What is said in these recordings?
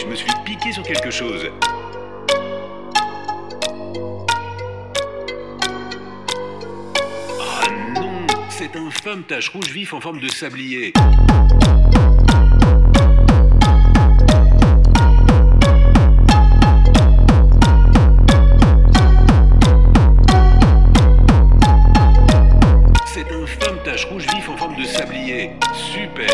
me suis piqué sur quelque chose. Ah non, cette infâme tache rouge vif en forme de sablier. Cette infâme tache rouge vif en forme de sablier. Super.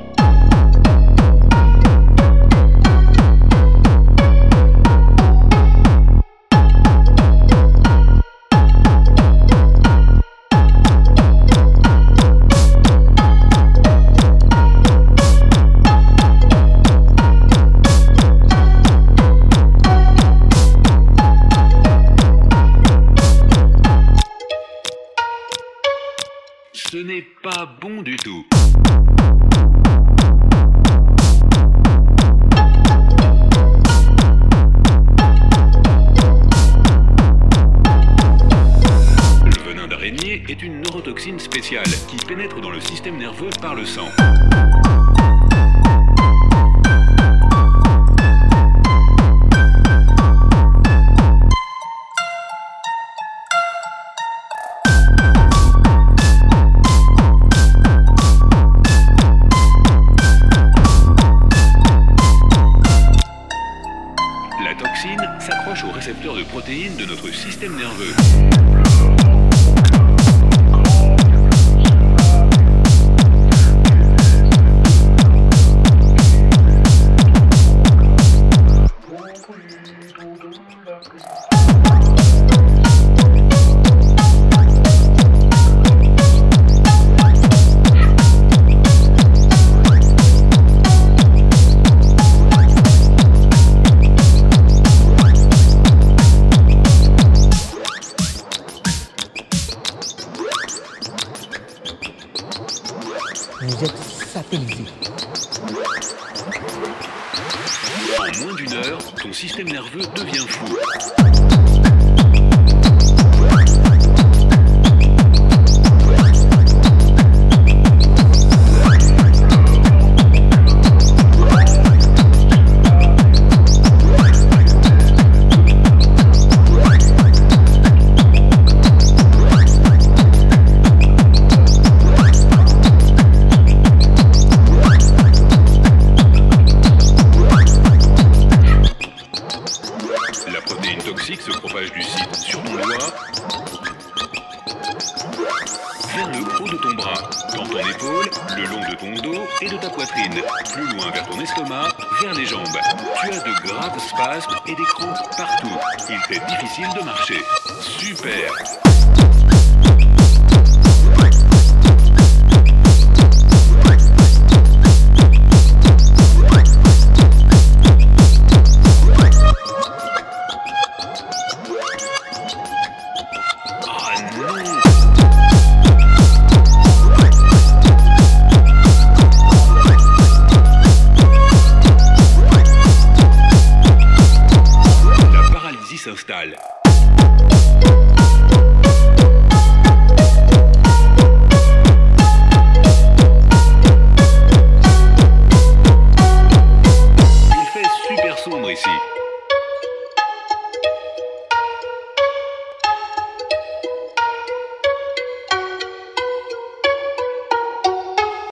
Ce n'est pas bon du tout. Le venin d'araignée est une neurotoxine spéciale qui pénètre dans le système nerveux par le sang. La toxine s'accroche aux récepteurs de protéines de notre système nerveux. Vous êtes satellisé. En moins d'une heure, ton système nerveux devient fou. La protéine toxique se propage du site sur ton doigt vers le haut de ton bras, dans ton épaule, le long de ton dos et de ta poitrine, plus loin vers ton estomac, vers les jambes. Tu as de graves spasmes et des crampes partout. Il t'est difficile de marcher. Super! La paralysie s'installe.